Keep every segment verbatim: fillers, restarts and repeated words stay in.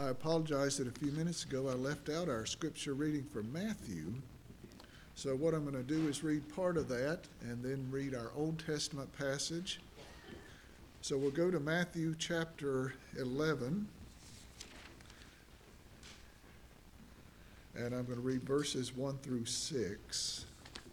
apologize that a few minutes ago I left out our scripture reading from Matthew. So what I'm going to do is read part of that and then read our Old Testament passage. So we'll go to Matthew chapter eleven. And I'm going to read verses one through six.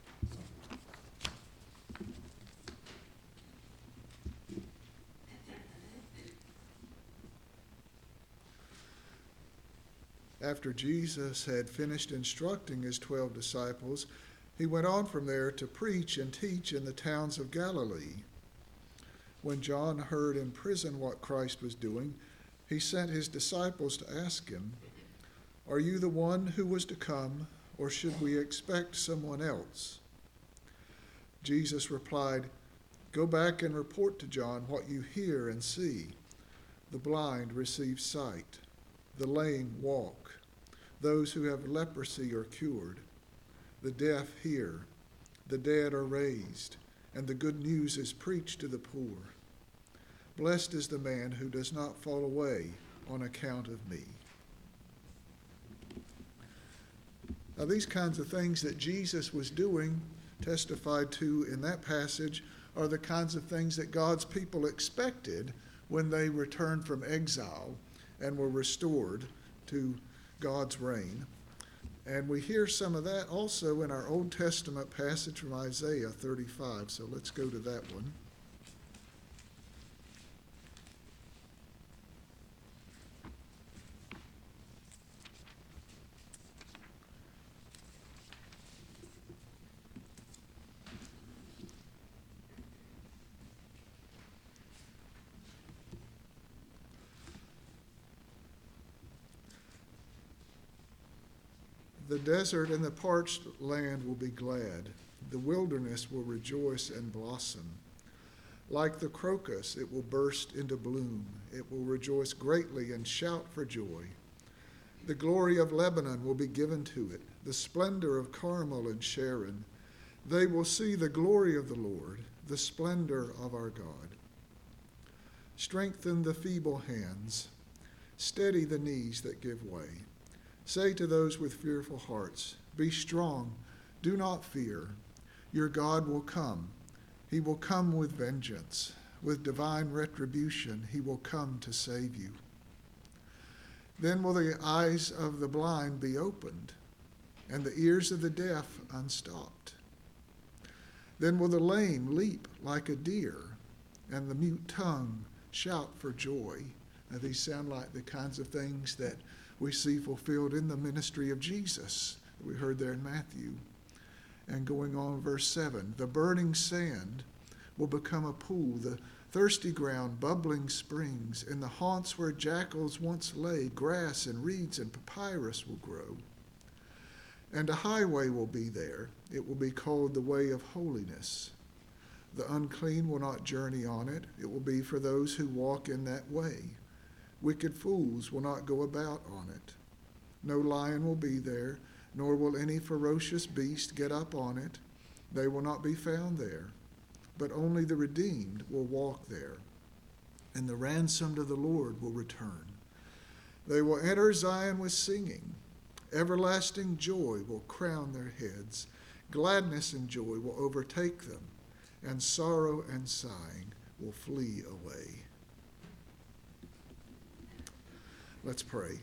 After Jesus had finished instructing his twelve disciples, he went on from there to preach and teach in the towns of Galilee. When John heard in prison what Christ was doing, he sent his disciples to ask him, "Are you the one who was to come, or should we expect someone else?" Jesus replied, "Go back and report to John what you hear and see. The blind receive sight, the lame walk, those who have leprosy are cured, the deaf hear, the dead are raised, and the good news is preached to the poor. Blessed is the man who does not fall away on account of me." Now, these kinds of things that Jesus was doing, testified to in that passage, are the kinds of things that God's people expected when they returned from exile and were restored to God's reign. And we hear some of that also in our Old Testament passage from Isaiah thirty-five. So let's go to that one. The desert and the parched land will be glad. The wilderness will rejoice and blossom. Like the crocus, it will burst into bloom. It will rejoice greatly and shout for joy. The glory of Lebanon will be given to it, the splendor of Carmel and Sharon. They will see the glory of the Lord, the splendor of our God. Strengthen the feeble hands. Steady the knees that give way. Say to those with fearful hearts, "Be strong, do not fear. Your God will come. He will come with vengeance. With divine retribution, he will come to save you." Then will the eyes of the blind be opened, and the ears of the deaf unstopped. Then will the lame leap like a deer, and the mute tongue shout for joy. Now, these sound like the kinds of things that we see fulfilled in the ministry of Jesus that we heard there in Matthew. And going on, verse seven, the burning sand will become a pool, the thirsty ground bubbling springs. In the haunts where jackals once lay, grass and reeds and papyrus will grow. And a highway will be there. It will be called the way of holiness. The unclean will not journey on it. It will be for those who walk in that way. Wicked fools will not go about on it. No lion will be there, nor will any ferocious beast get up on it. They will not be found there, but only the redeemed will walk there, and the ransomed of the Lord will return. They will enter Zion with singing. Everlasting joy will crown their heads. Gladness and joy will overtake them, and sorrow and sighing will flee away. Let's pray.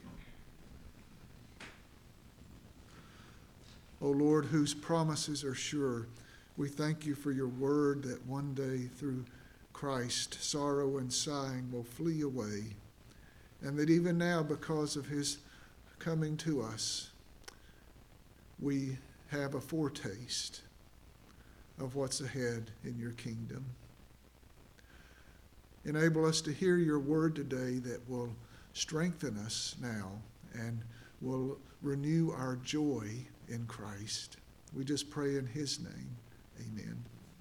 O Lord, whose promises are sure, we thank you for your word that one day through Christ, sorrow and sighing will flee away, and that even now, because of his coming to us, we have a foretaste of what's ahead in your kingdom. Enable us to hear your word today that will strengthen us now and will renew our joy in Christ. We just pray in his name. Amen.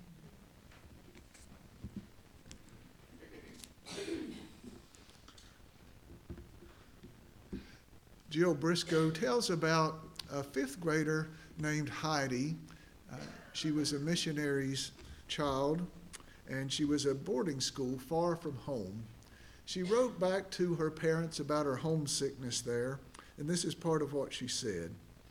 Jill Briscoe tells about a fifth grader named Heidi. Uh, she was a missionary's child, and she was at boarding school far from home. She wrote back to her parents about her homesickness there, and this is part of what she said.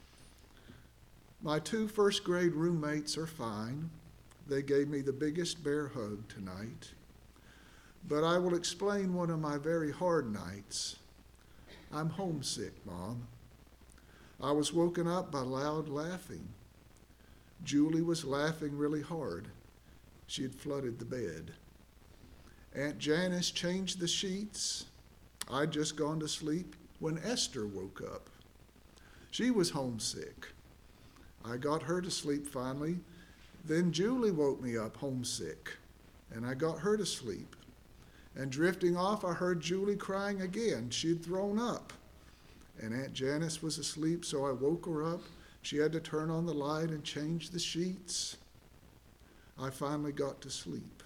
My two first grade roommates are fine. They gave me the biggest bear hug tonight. But I will explain one of my very hard nights. I'm homesick, Mom. I was woken up by loud laughing. Julie was laughing really hard. She had flooded the bed. Aunt Janice changed the sheets. I'd just gone to sleep when Esther woke up. She was homesick. I got her to sleep finally. Then Julie woke me up homesick, and I got her to sleep. And drifting off, I heard Julie crying again. She'd thrown up. And Aunt Janice was asleep, so I woke her up. She had to turn on the light and change the sheets. I finally got to sleep.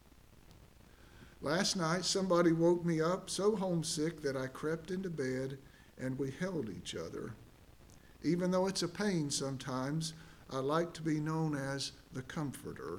Last night, somebody woke me up so homesick that I crept into bed and we held each other. Even though it's a pain sometimes, I like to be known as the comforter.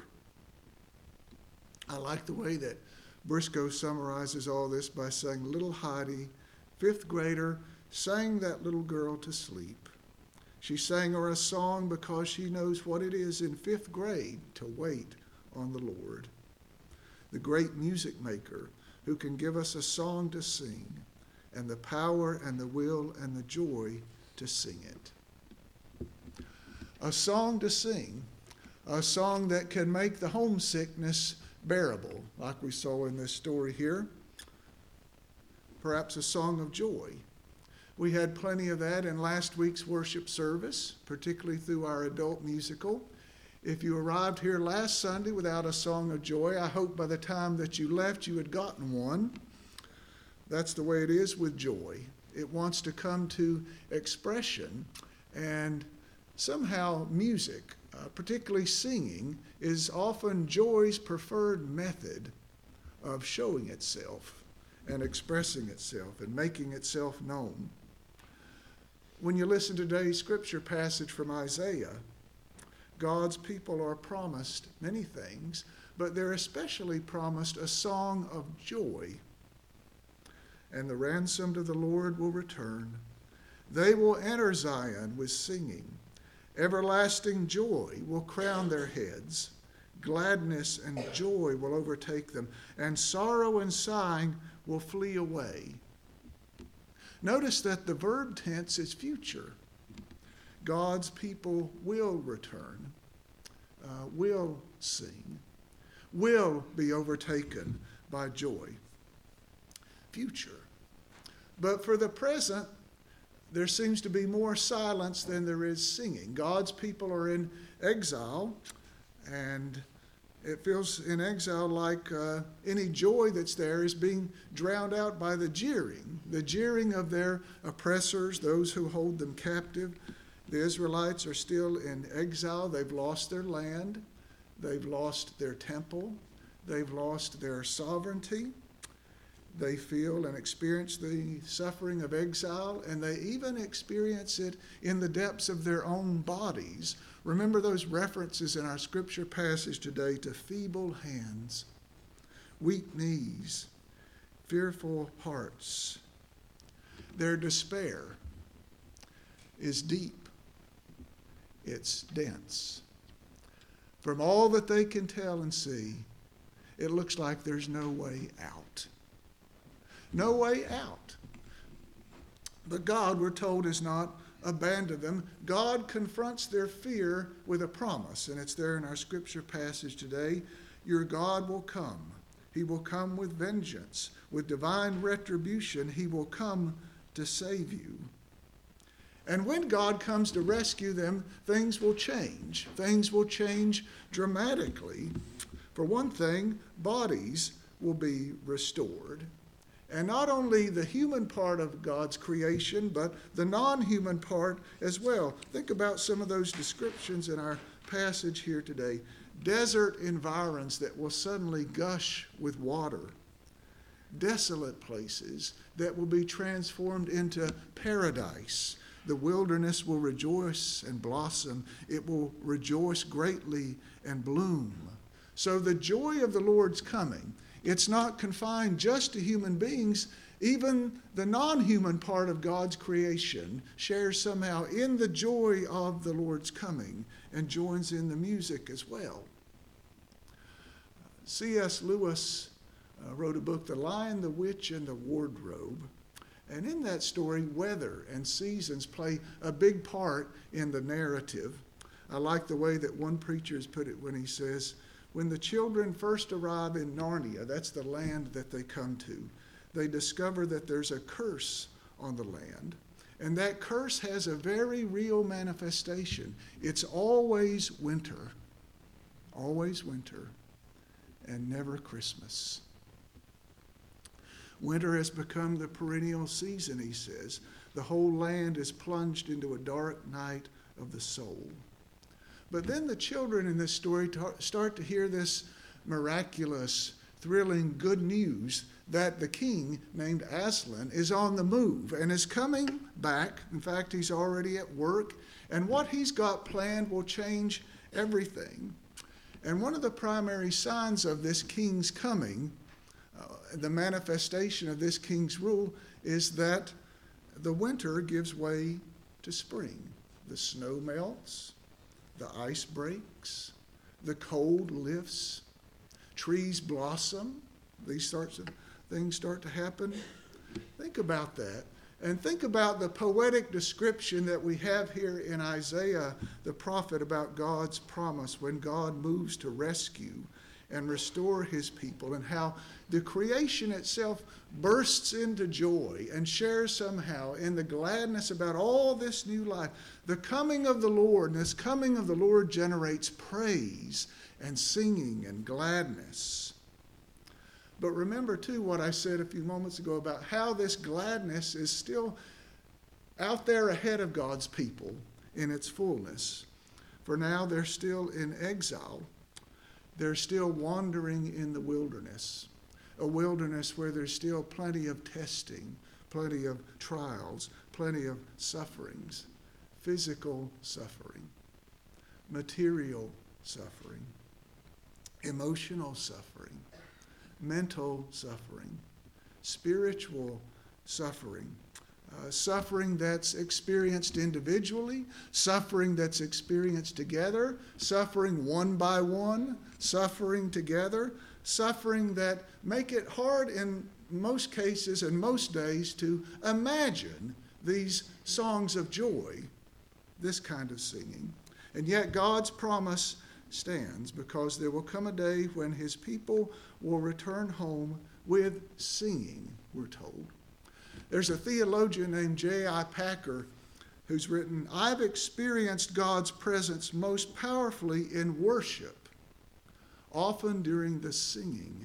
I like the way that Briscoe summarizes all this by saying, little Heidi, fifth grader, sang that little girl to sleep. She sang her a song because she knows what it is in fifth grade to wait on the Lord. The great music maker who can give us a song to sing and the power and the will and the joy to sing it. A song to sing, a song that can make the homesickness bearable, like we saw in this story here. Perhaps a song of joy. We had plenty of that in last week's worship service, particularly through our adult musical. If you arrived here last Sunday without a song of joy, I hope by the time that you left you had gotten one. That's the way it is with joy. It wants to come to expression, and somehow music, uh, particularly singing, is often joy's preferred method of showing itself and expressing itself and making itself known. When you listen to today's scripture passage from Isaiah, God's people are promised many things, but they're especially promised a song of joy. And the ransomed of the Lord will return. They will enter Zion with singing. Everlasting joy will crown their heads. Gladness and joy will overtake them, and sorrow and sighing will flee away. Notice that the verb tense is future. God's people will return, uh, will sing, will be overtaken by joy. Future. But for the present, there seems to be more silence than there is singing. God's people are in exile, and it feels in exile like uh, any joy that's there is being drowned out by the jeering, the jeering of their oppressors, those who hold them captive. The Israelites are still in exile. They've lost their land. They've lost their temple. They've lost their sovereignty. They feel and experience the suffering of exile, and they even experience it in the depths of their own bodies. Remember those references in our scripture passage today to feeble hands, weak knees, fearful hearts. Their despair is deep. It's dense. From all that they can tell and see, it looks like there's no way out. No way out. But God, we're told, has not abandoned them. God confronts their fear with a promise, and it's there in our scripture passage today. Your God will come. He will come with vengeance, with divine retribution. He will come to save you. And when God comes to rescue them, things will change. Things will change dramatically. For one thing, bodies will be restored. And not only the human part of God's creation, but the non-human part as well. Think about some of those descriptions in our passage here today. Desert environs that will suddenly gush with water. Desolate places that will be transformed into paradise. The wilderness will rejoice and blossom. It will rejoice greatly and bloom. So the joy of the Lord's coming It's not confined just to human beings. Even the non-human part of God's creation shares somehow in the joy of the Lord's coming and joins in the music as well. C S Lewis uh, wrote a book, The Lion, the Witch, and the Wardrobe. And in that story, weather and seasons play a big part in the narrative. I like the way that one preacher has put it when he says, when the children first arrive in Narnia, that's the land that they come to, they discover that there's a curse on the land. And that curse has a very real manifestation. It's always winter, always winter, and never Christmas. Winter has become the perennial season, he says. The whole land is plunged into a dark night of the soul. But then the children in this story start to hear this miraculous, thrilling good news that the king named Aslan is on the move and is coming back. In fact, he's already at work, and what he's got planned will change everything. And one of the primary signs of this king's coming, uh, the manifestation of this king's rule, is that the winter gives way to spring. The snow melts, the ice breaks, the cold lifts, trees blossom. These sorts of things start to happen. Think about that. And think about the poetic description that we have here in Isaiah, the prophet, about God's promise when God moves to rescue and restore his people, and how the creation itself bursts into joy and shares somehow in the gladness about all this new life. The coming of the Lord, and this coming of the Lord generates praise and singing and gladness. But remember, too, what I said a few moments ago about how this gladness is still out there ahead of God's people in its fullness. For now, they're still in exile. They're still wandering in the wilderness, a wilderness where there's still plenty of testing, plenty of trials, plenty of sufferings, physical suffering, material suffering, emotional suffering, mental suffering, spiritual suffering, uh, suffering that's experienced individually, suffering that's experienced together, suffering one by one, suffering together, suffering that make it hard in most cases and most days to imagine these songs of joy, this kind of singing. And yet God's promise stands, because there will come a day when his people will return home with singing, we're told. There's a theologian named J I Packer who's written, I've experienced God's presence most powerfully in worship, often during the singing.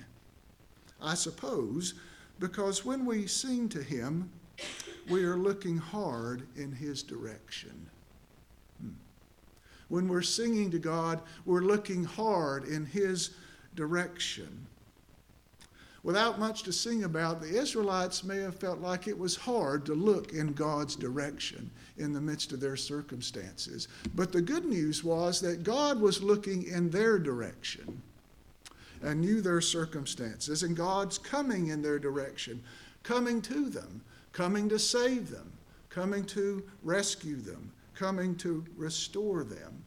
I suppose because when we sing to him, we are looking hard in his direction. Hmm. When we're singing to God, we're looking hard in his direction. Without much to sing about, the Israelites may have felt like it was hard to look in God's direction in the midst of their circumstances. But the good news was that God was looking in their direction and knew their circumstances, and God's coming in their direction, coming to them, coming to save them, coming to rescue them, coming to restore them.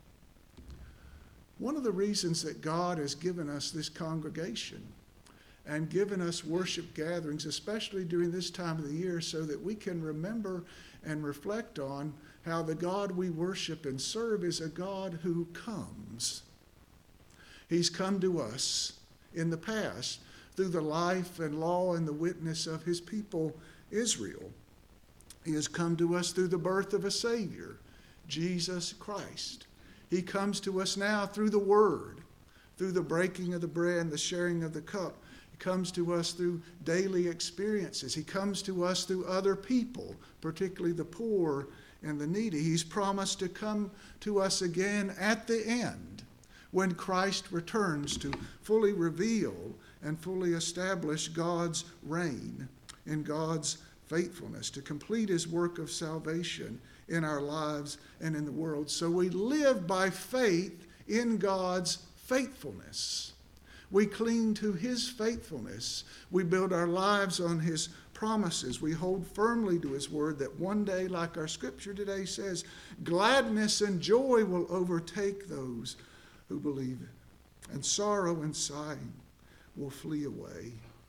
One of the reasons that God has given us this congregation and given us worship gatherings, especially during this time of the year, so that we can remember and reflect on how the God we worship and serve is a God who comes. He's come to us in the past through the life and law and the witness of his people, Israel. He has come to us through the birth of a Savior, Jesus Christ. He comes to us now through the Word, through the breaking of the bread and the sharing of the cup. He comes to us through daily experiences. He comes to us through other people, particularly the poor and the needy. He's promised to come to us again at the end, when Christ returns to fully reveal and fully establish God's reign and God's faithfulness, to complete his work of salvation in our lives and in the world. So we live by faith in God's faithfulness. We cling to his faithfulness. We build our lives on his promises. We hold firmly to his word that one day, like our scripture today says, gladness and joy will overtake those who believe it. And sorrow and sighing will flee away.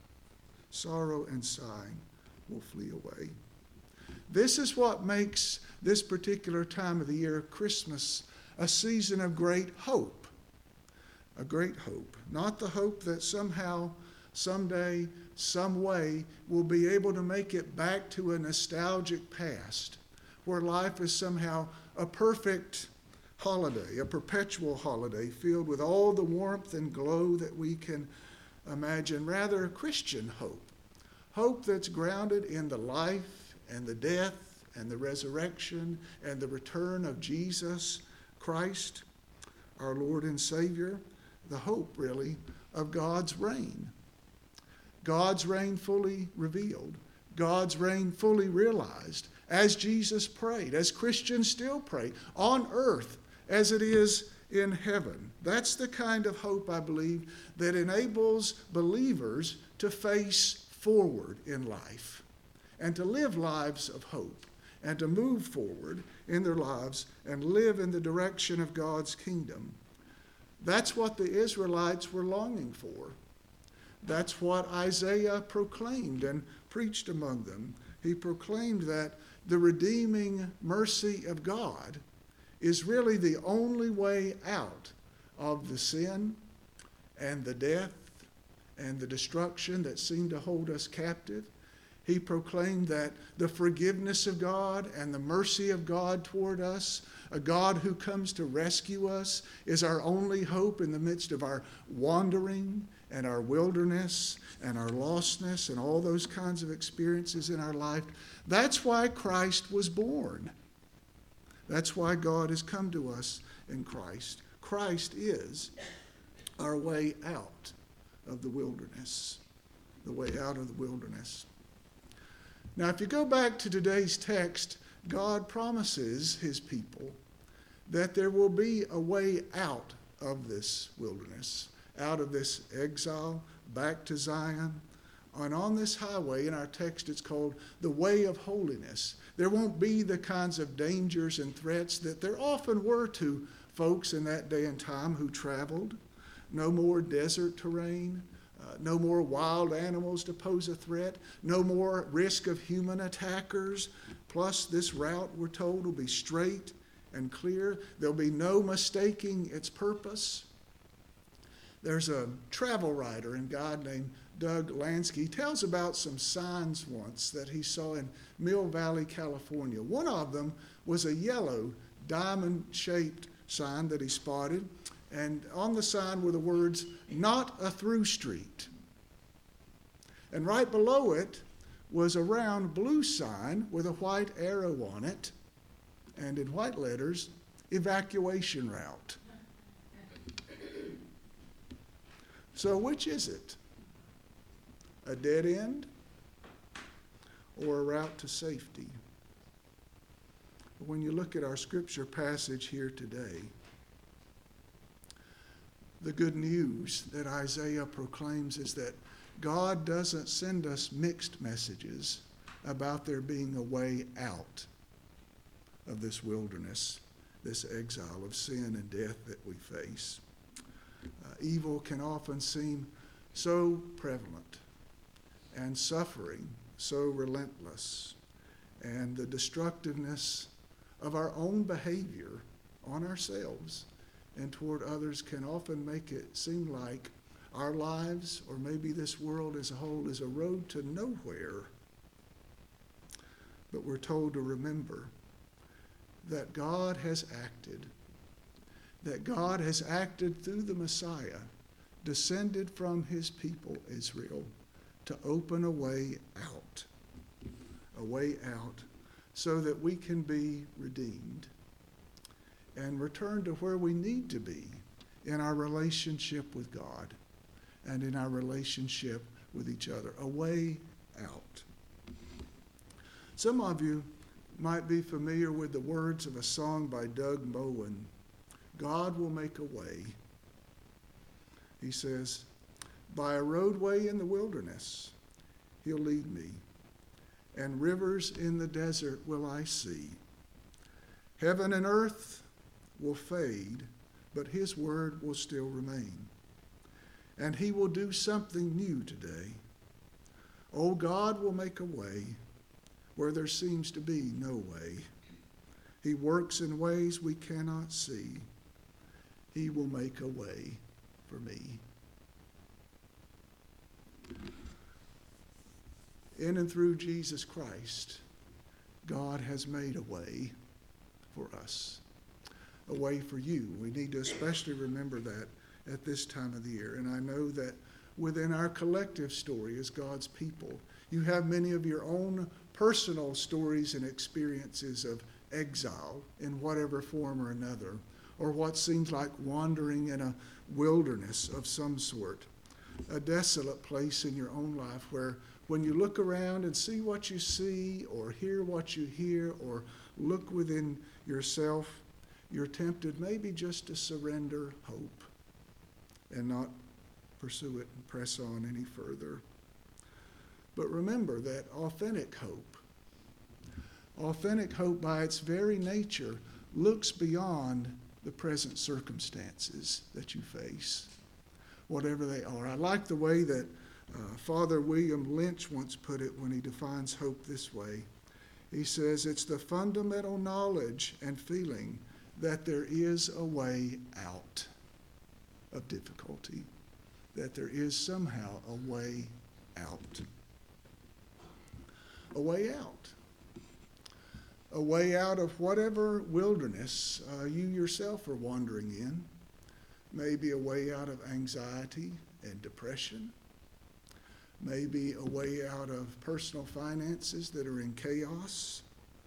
Sorrow and sighing will flee away. This is what makes this particular time of the year, Christmas, a season of great hope. A great hope. Not the hope that somehow, someday, some way, we'll be able to make it back to a nostalgic past where life is somehow a perfect holiday, a perpetual holiday filled with all the warmth and glow that we can imagine. Rather, a Christian hope. Hope that's grounded in the life and the death and the resurrection and the return of Jesus Christ, our Lord and Savior. The hope, really, of God's reign. God's reign fully revealed. God's reign fully realized as Jesus prayed, as Christians still pray, on earth as it is in heaven. That's the kind of hope, I believe, that enables believers to face forward in life and to live lives of hope and to move forward in their lives and live in the direction of God's kingdom. That's what the Israelites were longing for. That's what Isaiah proclaimed and preached among them. He proclaimed that the redeeming mercy of God is really the only way out of the sin and the death and the destruction that seemed to hold us captive. He proclaimed that the forgiveness of God and the mercy of God toward us, a God who comes to rescue us, is our only hope in the midst of our wandering and our wilderness and our lostness and all those kinds of experiences in our life. That's why Christ was born. That's why God has come to us in Christ. Christ is our way out of the wilderness, the way out of the wilderness. Now, if you go back to today's text, God promises his people that there will be a way out of this wilderness, out of this exile, back to Zion. And on this highway, in our text, it's called the way of holiness. There won't be the kinds of dangers and threats that there often were to folks in that day and time who traveled. No more desert terrain. Uh, no more wild animals to pose a threat. No more risk of human attackers. Plus, this route, we're told, will be straight and clear. There'll be no mistaking its purpose. There's a travel writer and guide named Doug Lansky. He tells about some signs once that he saw in Mill Valley, California. One of them was a yellow diamond-shaped sign that he spotted. And on the sign were the words, "Not a through street." And right below it was a round blue sign with a white arrow on it, and in white letters, "Evacuation route." So which is it? A dead end or a route to safety? When you look at our scripture passage here today, the good news that Isaiah proclaims is that God doesn't send us mixed messages about there being a way out of this wilderness, this exile of sin and death that we face. Uh, evil can often seem so prevalent and suffering so relentless, and the destructiveness of our own behavior on ourselves and toward others can often make it seem like our lives, or maybe this world as a whole, is a road to nowhere. But we're told to remember that God has acted, that God has acted through the Messiah, descended from his people Israel, to open a way out, a way out, so that we can be redeemed and return to where we need to be in our relationship with God and in our relationship with each other. A way out. Some of you might be familiar with the words of a song by Doug Moen, "God will make a way." He says, By a roadway in the wilderness, he'll lead me, and rivers in the desert will I see. Heaven and earth will fade, but his word will still remain. And he will do something new today. Oh, God will make a way where there seems to be no way. He works in ways we cannot see. He will make a way for me. In and through Jesus Christ, God has made a way for us, a way for you. We need to especially remember that at this time of the year. And I know that within our collective story as God's people, you have many of your own personal stories and experiences of exile in whatever form or another, or what seems like wandering in a wilderness of some sort, a desolate place in your own life where when you look around and see what you see or hear what you hear or look within yourself, you're tempted maybe just to surrender hope and not pursue it and press on any further. But remember that authentic hope, authentic hope by its very nature looks beyond the present circumstances that you face, whatever they are. I like the way that uh, Father William Lynch once put it when he defines hope this way. He says, it's the fundamental knowledge and feeling that there is a way out of difficulty, that there is somehow a way out. A way out. A way out of whatever wilderness uh, you yourself are wandering in. Maybe a way out of anxiety and depression. Maybe a way out of personal finances that are in chaos.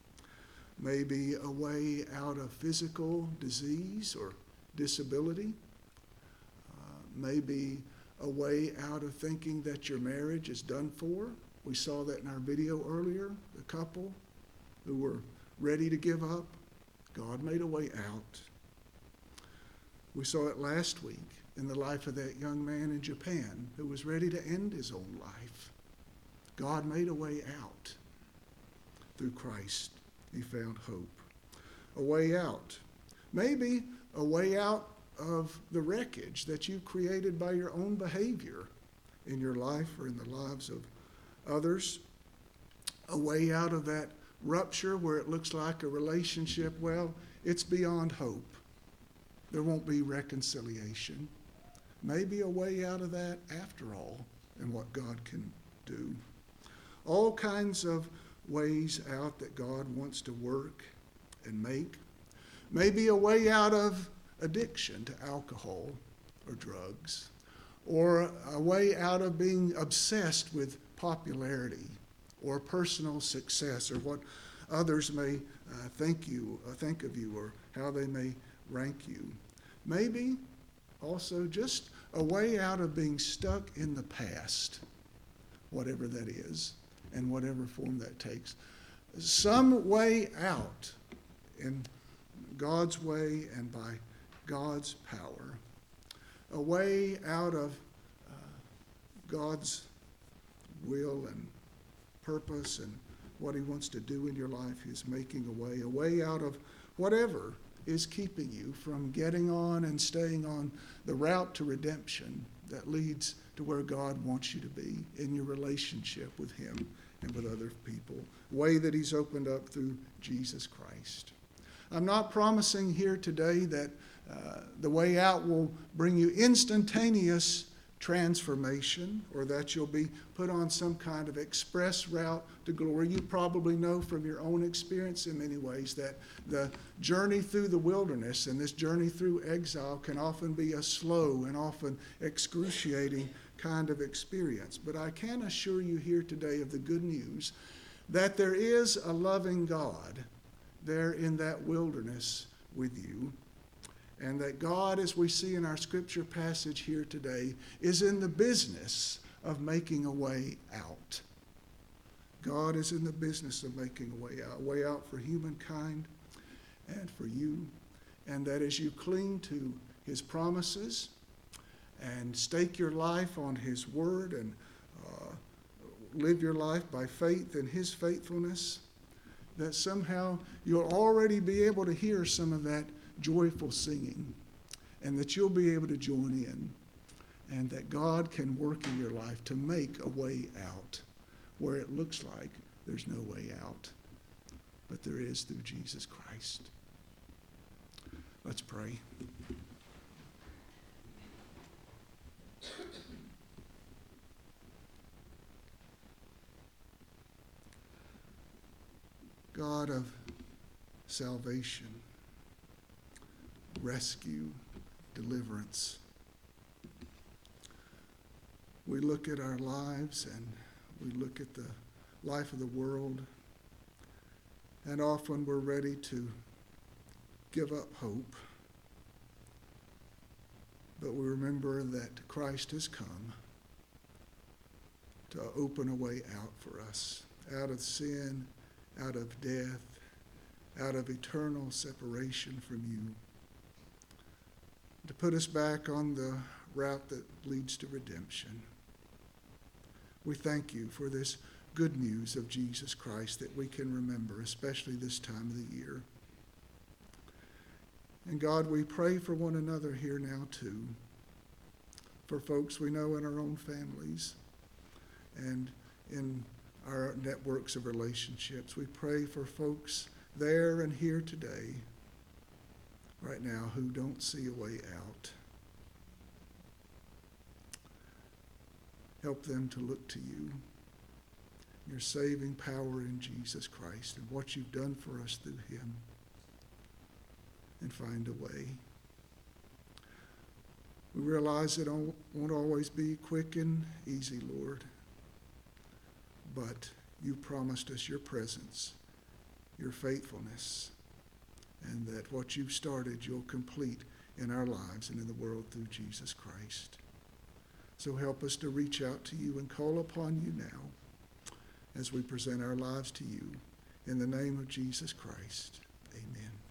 Maybe a way out of physical disease or disability. Uh, maybe a way out of thinking that your marriage is done for. We saw that in our video earlier, the couple who were ready to give up. God made a way out. We saw it last week in the life of that young man in Japan who was ready to end his own life. God made a way out. Through Christ, he found hope. A way out. Maybe a way out of the wreckage that you created by your own behavior in your life or in the lives of others. A way out of that rupture where it looks like a relationship, well, it's beyond hope. There won't be reconciliation. Maybe a way out of that after all, and what God can do. All kinds of ways out that God wants to work and make. Maybe a way out of addiction to alcohol or drugs, or a way out of being obsessed with popularity or personal success, or what others may uh, think you uh, think of you, or how they may rank you. Maybe also just a way out of being stuck in the past, whatever that is, and whatever form that takes. Some way out in God's way and by God's power. A way out of uh, God's will and purpose and what he wants to do in your life. He's making a way, a way out of whatever is keeping you from getting on and staying on the route to redemption that leads to where God wants you to be in your relationship with him and with other people. A way that he's opened up through Jesus Christ. I'm not promising here today that uh, the way out will bring you instantaneous transformation, or that you'll be put on some kind of express route to glory. You probably know from your own experience in many ways that the journey through the wilderness and this journey through exile can often be a slow and often excruciating kind of experience. But I can assure you here today of the good news that there is a loving God there in that wilderness with you. And that God, as we see in our scripture passage here today, is in the business of making a way out. God is in the business of making a way out, a way out for humankind and for you. And that as you cling to his promises and stake your life on his word and uh, live your life by faith in his faithfulness, that somehow you'll already be able to hear some of that joyful singing, and that you'll be able to join in, and that God can work in your life to make a way out where it looks like there's no way out, but there is through Jesus Christ. Let's pray. God of salvation, rescue, deliverance, we look at our lives and we look at the life of the world, and often we're ready to give up hope. But we remember that Christ has come to open a way out for us, out of sin, out of death, out of eternal separation from you, to put us back on the route that leads to redemption. We thank you for this good news of Jesus Christ that we can remember, especially this time of the year. And God, we pray for one another here now too, for folks we know in our own families and in our networks of relationships. We pray for folks there and here today, right now, who don't see a way out. Help them to look to you, your saving power in Jesus Christ, and what you've done for us through him, and find a way. We realize it won't always be quick and easy, Lord, but you promised us your presence, your faithfulness, and that what you've started you'll complete in our lives and in the world through Jesus Christ. So help us to reach out to you and call upon you now as we present our lives to you. In the name of Jesus Christ, amen.